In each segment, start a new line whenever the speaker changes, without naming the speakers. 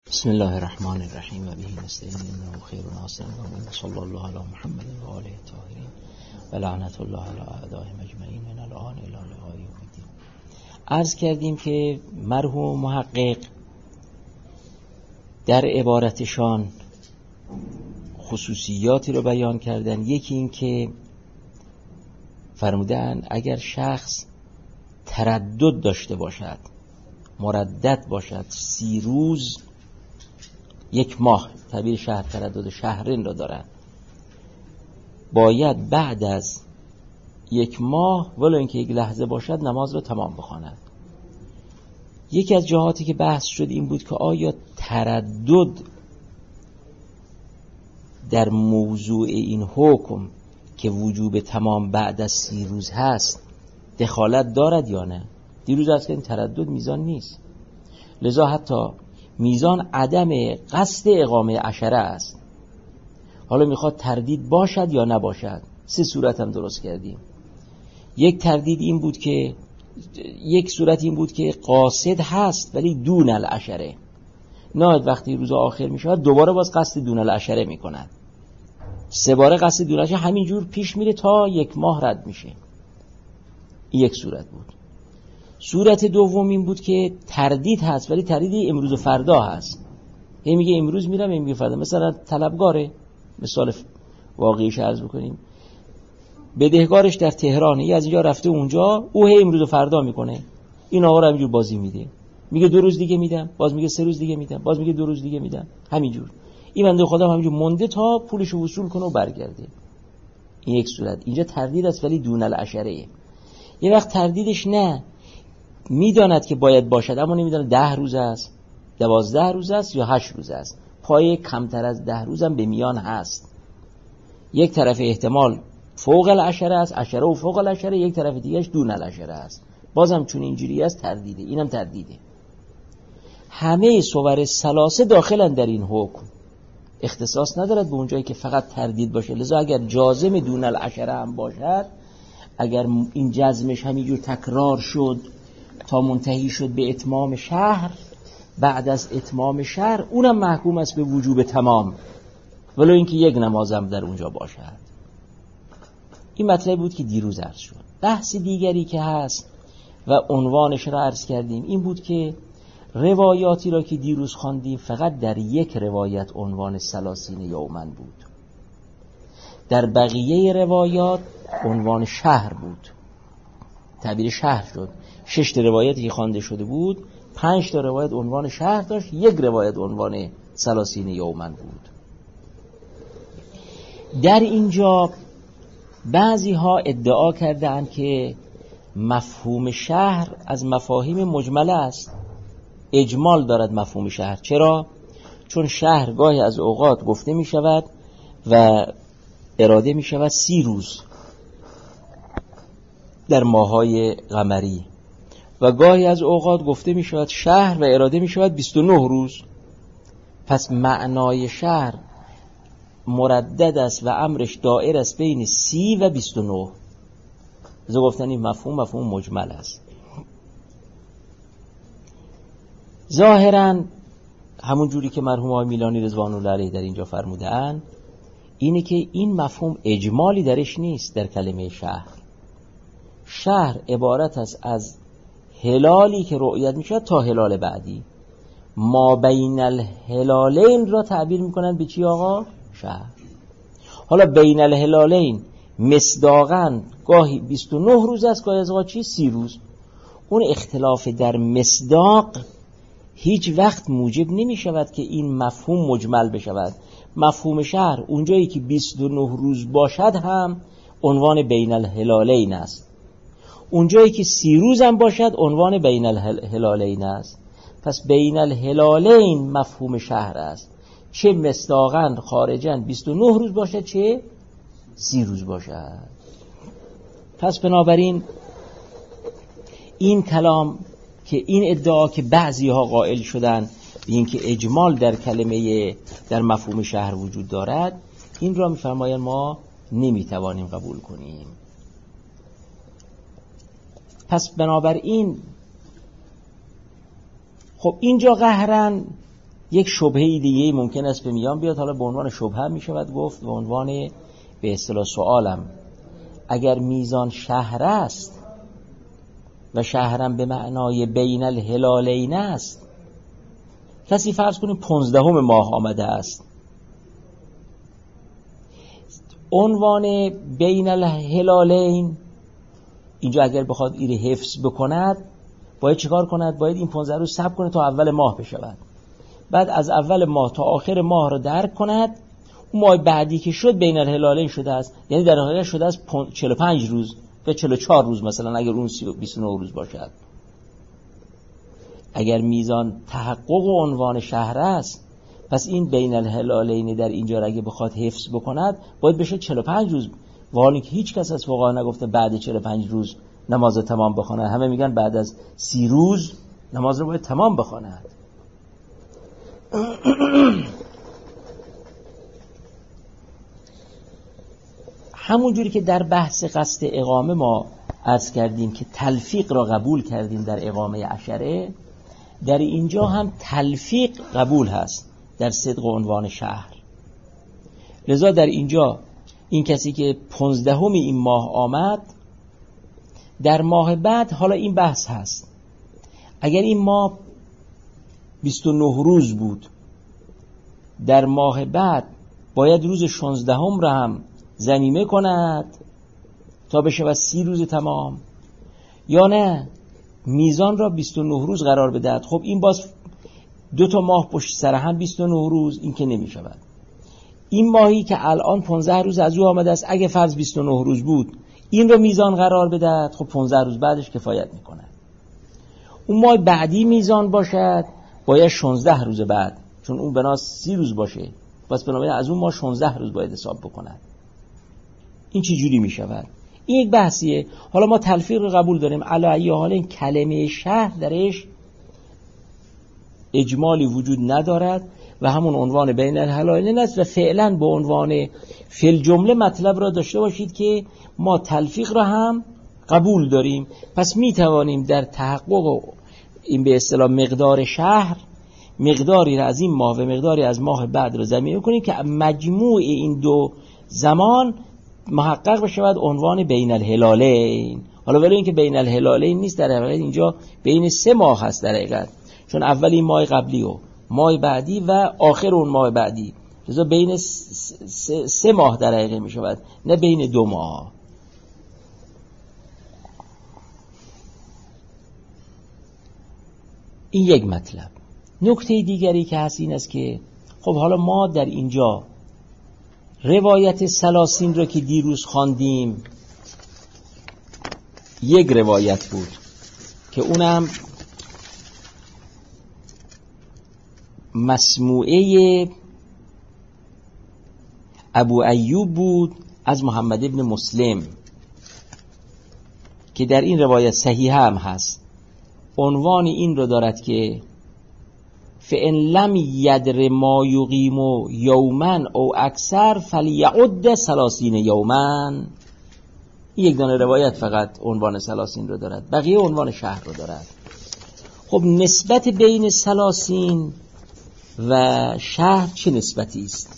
بسم الله الرحمن الرحیم و به نستعین انه خیر ناصر و صلی الله علی محمد و آله الطاهرین و لعنت الله علی اعدائهم اجمعین من الان الی لقاء یوم الدین. عرض کردیم که مرحوم محقق در عبارتشان خصوصیاتی رو بیان کردن. یکی این که فرمودن اگر شخص تردد داشته باشد، مردد باشد 30 روز 1 ماه، تعبیر شهر تردد شهرین را دارن، باید بعد از 1 ماه ولو اینکه 1 لحظه باشد نماز را تمام بخواند. یکی از جهاتی که بحث شد این بود که آیا تردد در موضوع این حکم که وجوب تمام بعد از 30 روز هست دخالت دارد یا نه؟ دیروز از که این تردد میزان نیست، لذا حتی میزان عدم قصد اقامه عشره است. حالا میخواد تردید باشد یا نباشد. 3 صورت هم درست کردیم. یک صورت این بود که قاصد هست ولی دون العشره، نه وقتی روز آخر میشود دوباره باز قصد دون العشره میکند، 3 باره قصد دون العشره همینجور پیش میره تا 1 ماه رد میشه. این یک صورت بود. صورت دوم این بود که تردید هست ولی تردید امروز و فردا هست. هی میگه امروز میرم، میگه فردا. مثلا طلبگاره، مثال واقعیش عرض بکنیم، بدهکارش در تهرانه، یه از اینجا رفته اونجا، او هی امروز و فردا میکنه. این آقا رو همینجور بازی میده، میگه 2 روز دیگه میدم، باز میگه 3 روز دیگه میدم، باز میگه 2 روز دیگه میدم، همینجور. این بنده خدا همینجور مونده تا پولشو وصول کنه و برگرده. این یک صورت. اینجا تردید است ولی دون العشره. یه وقت تردیدش نه، میداند که باید باشد اما نمیداند 10 روز است، 12 روز است یا 8 روز است. پای کمتر از 10 روز هم به میان هست. یک طرف احتمال فوق العشره است، عشره و فوق العشره، یک طرف دیگهش دون العشره است. بازم چون اینجوری است تردیده. اینم تردیده. همه صور ثلاثه داخلن در این حکم، اختصاص ندارد به اونجایی که فقط تردید باشه. لذا اگر جازم دون العشره هم باشد، اگر این جزمش همینجور تکرار شد تا منتهی شد به اتمام شهر، بعد از اتمام شهر اونم محکوم است به وجوب تمام ولو اینکه 1 نمازم در اونجا باشد. این مطلب بود که دیروز عرض شد. بحث دیگری که هست و عنوانش را عرض کردیم این بود که روایاتی را که دیروز خواندیم فقط در یک روایت عنوان 30 یوما بود، در بقیه روایات عنوان شهر بود، تعبیر شهر شد. 6 روایتی که خوانده شده بود 5 تا روایت عنوان شهر داشت، 1 روایت عنوان 30 یوما بود. در اینجا بعضی ها ادعا کردند که مفهوم شهر از مفاهیم مجمله است، اجمال دارد مفهوم شهر. چرا؟ چون شهر گاهی از اوقات گفته می شود و اراده می شود 30 روز در ماهای قمری و گاهی از اوقات گفته می شود شهر و اراده می شود 29 روز. پس معنای شهر مردد است و امرش دائر است بین 30 و 29. از گفتن این مفهوم مجمل است. ظاهرا همون جوری که مرحوم آقای میلانی رضوان الله علیه در اینجا فرمودند اینه که این مفهوم اجمالی درش نیست. در کلمه شهر عبارت است از هلالی که رؤیت می شود تا هلال بعدی. ما بین الهلالین را تعبیر می کنند به چی آقا؟ شهر. حالا بین الهلالین مصداقاً گاهی 29 روز است، گاهی از اوقات 30 روز. اون اختلاف در مصداق هیچ وقت موجب نمی شود که این مفهوم مجمل بشود. مفهوم شهر اونجایی که 29 روز باشد هم عنوان بین الهلالین است، اونجایی که 30 روز هم باشد عنوان بین الهلالین است. پس بین الهلالین مفهوم شهر است، چه مصداقاً خارجاً 29 روز باشد چه 30 روز باشد. پس بنابراین این کلام که این ادعا که بعضی ها قائل شدن به این که اجمال در کلمه در مفهوم شهر وجود دارد، این را می‌فرمایند ما نمیتوانیم قبول کنیم. پس بنابراین خب اینجا قهرن یک شبهه دیگه ممکن است به میان بیاد، حالا به عنوان شبهه می شود گفت، به عنوان به اصطلاح سوالم. اگر میزان شهر است و شهرم به معنای بین الهلالین است، کسی فرض کنیم 15 ماه آمده است، عنوان بین الهلالین اینجا اگر بخواد ایره حفظ بکند باید چیکار کند؟ باید این 15 روز صبر کنه تا اول ماه بشود، بعد از اول ماه تا آخر ماه رو درک کند، اون ماه بعدی که شد بین الهلالین شده است، یعنی در حقیقت شده است 45 روز یا 44 روز مثلا، اگر اون 29 روز باشد. اگر میزان تحقق و عنوان شهر است، پس این بین الهلالین در اینجا اگه بخواد حفظ بکند باید بشه 45 روز، ولی که هیچ کس از فقها نگفته بعد 45 روز نماز تمام بخونه، همه میگن بعد از 30 روز نماز رو باید تمام بخواند. همون جوری که در بحث قصد اقامه ما عرض کردیم که تلفیق را قبول کردیم در اقامه عشره، در اینجا هم تلفیق قبول هست در صدق عنوان شهر. لذا در اینجا این کسی که 15 این ماه آمد، در ماه بعد حالا این بحث هست، اگر این ماه 29 روز بود، در ماه بعد باید روز 16 را هم ضمیمه کند تا بشه و 30 روز تمام، یا نه میزان را 29 روز قرار بدهد. خب این باز 2 ماه پشت سر هم 29 روز، این که نمی شود. این ماهی که الان 15 روز از او آمده است، اگه فرض 29 روز بود این رو میزان قرار بدهد، خب 15 روز بعدش کفایت میکنه. اون ماه بعدی میزان باشد باید 16 روز بعد، چون اون بناس 30 روز باشه، پس بنابراین از اون ماه 16 روز باید حساب بکند. این چی جوری می شود؟ این یک بحثیه. حالا ما تلفیق رو قبول داریم، علی ای حال این کلمه شهر درش اجمالی وجود ندارد و همون عنوان بین الهلالین است و فعلا به عنوان فی الجمله مطلب را داشته باشید که ما تلفیق را هم قبول داریم. پس می توانیم در تحقق این به اصطلاح مقدار شهر، مقداری را از این ماه و مقداری از ماه بعد را ضمیمه کنیم که مجموع این دو زمان محقق بشود عنوان بین الهلالین. حالا ولی اینکه بین الهلالین نیست، در حقیقت اینجا بین 3 ماه هست در حقیقت، چون اول این ماه قبلی و ماه بعدی و آخر اون ماه بعدی، لذا بین 3 ماه در حقیقت می شود، نه بین 2 ماه. این یک مطلب. نکته دیگری که هست این است که خب حالا ما در اینجا روایت سلاسین رو که دیروز خواندیم، یک روایت بود که اونم مسموعه ابو ایوب بود از محمد ابن مسلم، که در این روایت صحیح هم هست. عنوان این رو دارد که فَإِن لَمْ يَدْرِ مَا يُقِيمُ يَوْمًا او اکثر فَلْيَعُدَّ 30 یوما. یک دانه روایت فقط عنوان سلاسین رو دارد، بقیه عنوان شهر رو دارد. خب نسبت بین سلاسین و شهر چه نسبتی است؟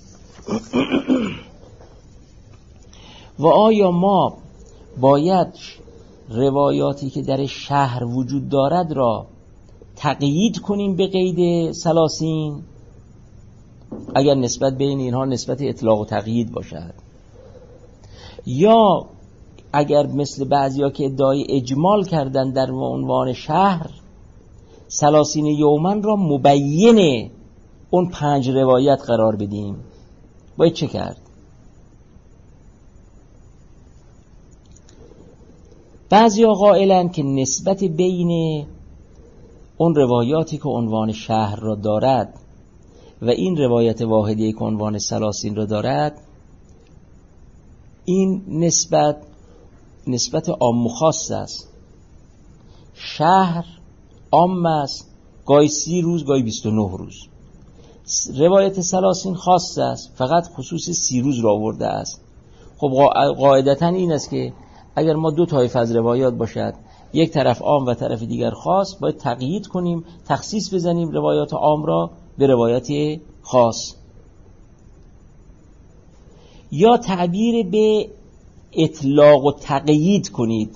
و آیا ما باید روایاتی که در شهر وجود دارد را تقیید کنیم به قید سلاسین، اگر نسبت بین اینها نسبت اطلاق و تقیید باشد، یا اگر مثل بعضیا که ادعای اجمال کردن در عنوان شهر، سلاسین یومن را مبین اون 5 روایت قرار بدیم، باید چه کرد؟ بعضیا قائلن که نسبت بین اون روایاتی که عنوان شهر را دارد و این روایت واحدی که عنوان سلاسین را دارد، این نسبت عام و خاص است. شهر عام است، گاهی 30 روز گاهی 29 روز. روایت سلاسین خاص است، فقط خصوص 30 روز را آورده است. خب قاعدتا این است که اگر ما 2 طایفه از روایات باشد، یک طرف عام و طرف دیگر خاص، باید تقیید کنیم، تخصیص بزنیم روایات عام را به روایت خاص، یا تعبیر به اطلاق و تقیید کنید،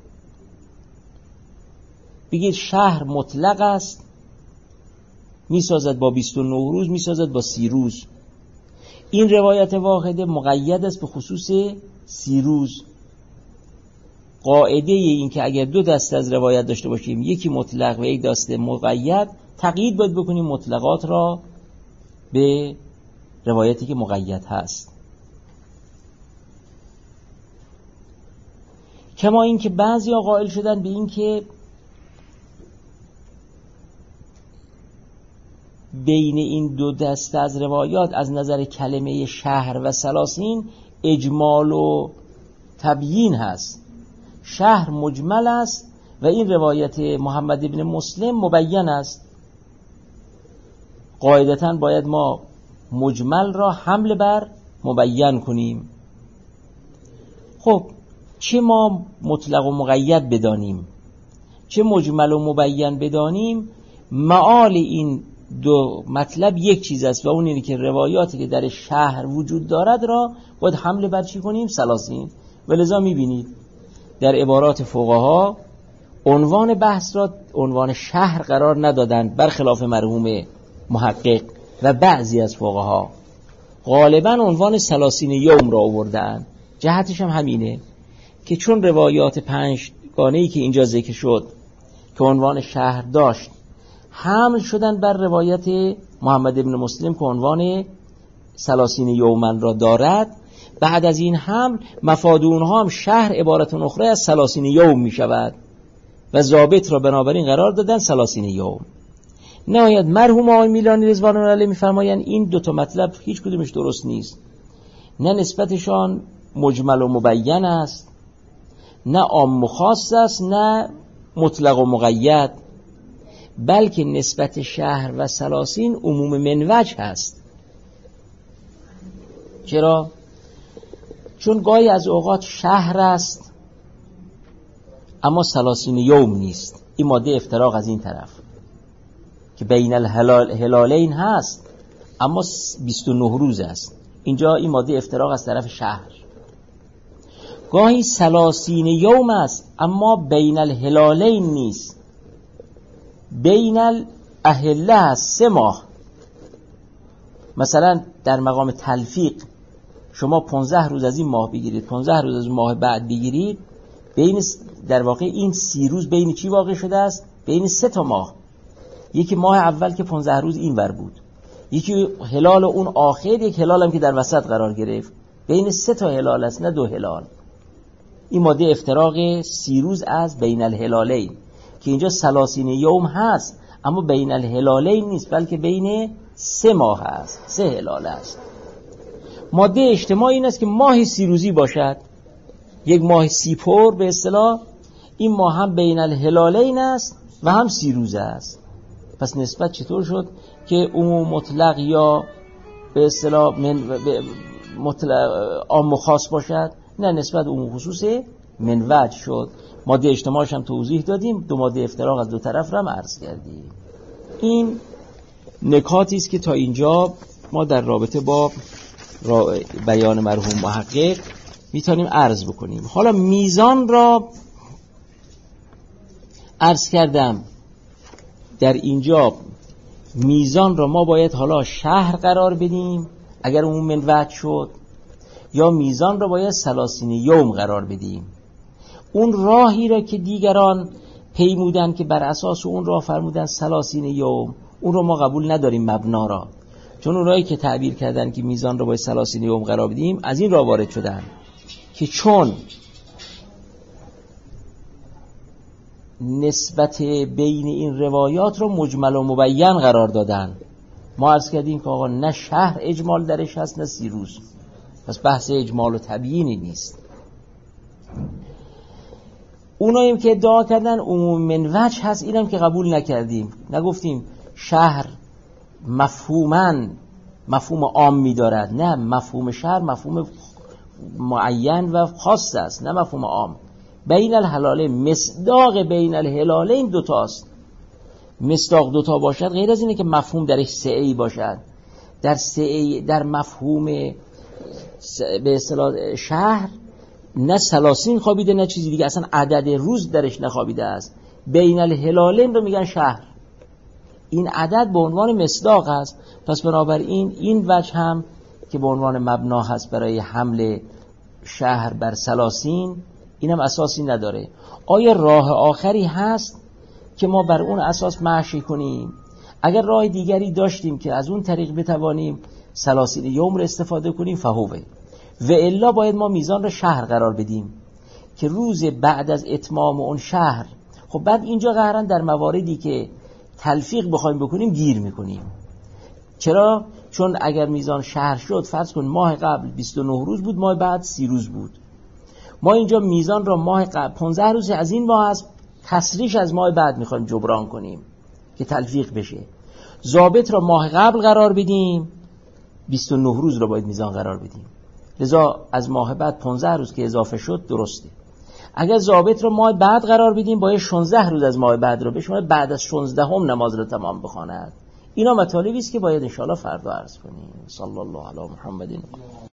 بگید شهر مطلق است، میسازد با 29 روز، میسازد با 30 روز. این روایت واحده مقید است به خصوص 30 روز. قاعده این که اگر دو دسته از روایت داشته باشیم، یکی مطلق و یک دسته مقید، تقیید باید بکنیم مطلقات را به روایتی که مقید هست. کما این که بعضی ها قائل شدن به این که بین این دو دسته از روایات از نظر کلمه شهر و سلاسین اجمال و تبیین هست. شهر مجمل است و این روایت محمد ابن مسلم مبین است. قاعدتاً باید ما مجمل را حمل بر مبین کنیم. خب چه ما مطلق و مقید بدانیم، چه مجمل و مبین بدانیم، معال این دو مطلب یک چیز است و اون اینه که روایاتی که در شهر وجود دارد را باید حمل بر چی کنیم؟ سلاسین. ولذا میبینید در عبارات فقها عنوان بحث را عنوان شهر قرار ندادند، برخلاف مرحوم محقق و بعضی از فقها غالبا عنوان سلاسین یوم را آوردند. جهتش هم همینه که چون روایات 5 گانه‌ای که اینجا ذکر شد که عنوان شهر داشت حمل شدن بر روایت محمد ابن مسلم که عنوان سلاسین یومن را دارد، بعد از این حمل مفاد اونها هم شهر عبارت اخرى از سلاسین یوم می شود و ضابط را بنابراین قرار دادن سلاسین یوم. نهایت مرحوم آقای میلانی رضوان الله علیه میفرمایند این دوتا مطلب هیچ کدومش درست نیست، نه نسبتشان مجمل و مبین است، نه عام و خاص است، نه مطلق و مقید، بلکه نسبت شهر و سلاسین عموم منوج هست. چرا؟ چون گاهی از اوقات شهر است اما سلاسین یوم نیست. این ماده افتراق از این طرف که بین الهلالین هست اما 29 روز است، اینجا این ماده افتراق از طرف شهر. گاهی سلاسین یوم است اما بین الهلالین نیست، بین الاهله هست، 3 ماه. مثلا در مقام تلفیق شما 15 روز از این ماه بگیرید، 15 روز از ماه بعد بگیرید، بین در واقع این 30 روز بین چی واقع شده است؟ بین 3 تا ماه. یکی ماه اول که 15 روز این ور بود، یکی هلال اون آخر، یک هلال هم که در وسط قرار گرفت، بین 3 تا هلال است نه 2 هلال. این ماده افتراق 30 روز از بین الهلالین که اینجا سلاسین یوم هست اما بین الهلالین نیست بلکه بین 3 ماه است، 3 هلال است. ماده اجتماعی این است که ماه 30 روزی باشد، یک ماه 30 پر به اصطلاح، این ماه هم بین الهلالین است و هم 30 روز است. پس نسبت چطور شد که عموم مطلق یا به اصطلاح مطلق عام و خاص باشد؟ نه، نسبت عموم خصوص منوج شد. ماده اجتماعش هم توضیح دادیم، 2 ماده افتراق از 2 طرف را عرض کردیم. این نکاتی است که تا اینجا ما در رابطه با بیان مرحوم محقق میتونیم عرض بکنیم. حالا میزان را عرض کردم، در اینجا میزان را ما باید حالا شهر قرار بدیم اگر عموم منوج شد، یا میزان را باید سلاسین یوم قرار بدیم. اون راهی را که دیگران پیمودن که بر اساس اون راه فرمودن سلاسین یوم، اون رو ما قبول نداریم مبنا را، چون اون راهی که تعبیر کردن که میزان را باید سلاسین یوم قرار بدیم از این راه وارد شدن که چون نسبت بین این روایات رو مجمل و مبین قرار دادن. ما عرض کردیم که آقا نه شهر اجمال درش هست نه 30 روز، پس بحث اجمال و تبیینی نیست. اوناییم که ادعا کردن عموم منوج هست، اینم که قبول نکردیم، نگفتیم شهر مفهوم عامی دارد، نه، مفهوم شهر مفهوم معین و خاص است، نه مفهوم عام. بین الهلالین، مصداق بین الهلالین 2 تاست. مصداق دوتا باشد غیر از اینه که مفهوم درش سعی باشد. در سعی در مفهوم به اصطلاح شهر نه ثلاثین خوابیده نه چیزی دیگه، اصلا عدد روز درش نخوابیده است. بین الهلالین رو میگن شهر. این عدد به عنوان مصداق است. پس بنابراین این وجه هم که به عنوان مبنا هست برای حمل شهر بر ثلاثین، اینم اساسی نداره. آیا راه آخری هست که ما بر اون اساس مشی کنیم؟ اگر راه دیگری داشتیم که از اون طریق بتوانیم ثلاثین یوم رو استفاده کنیم فهوه، و الا باید ما میزان رو شهر قرار بدیم که روز بعد از اتمام اون شهر. خب بعد اینجا قهرن در مواردی که تلفیق بخوایم بکنیم گیر میکنیم. چرا؟ چون اگر میزان شهر شد، فرض کن ماه قبل 29 روز بود، ماه بعد 30 روز بود، ما اینجا میزان را ماه قبل 15 روز از این ماه از تسریش از ماه بعد میخوایم جبران کنیم که تلفیق بشه. ضابط را ماه قبل قرار بدیم، 29 روز را باید میزان قرار بدیم، لذا از ماه بعد 15 روز که اضافه شد درسته. اگر ضابط را ماه بعد قرار بدیم، باید 16 روز از ماه بعد را بشماره، بعد از 16 هم نماز را تمام بخواند. اینا مطالبی است که باید انشاءالله فردا عرض کنیم. صلی الله علی محمد.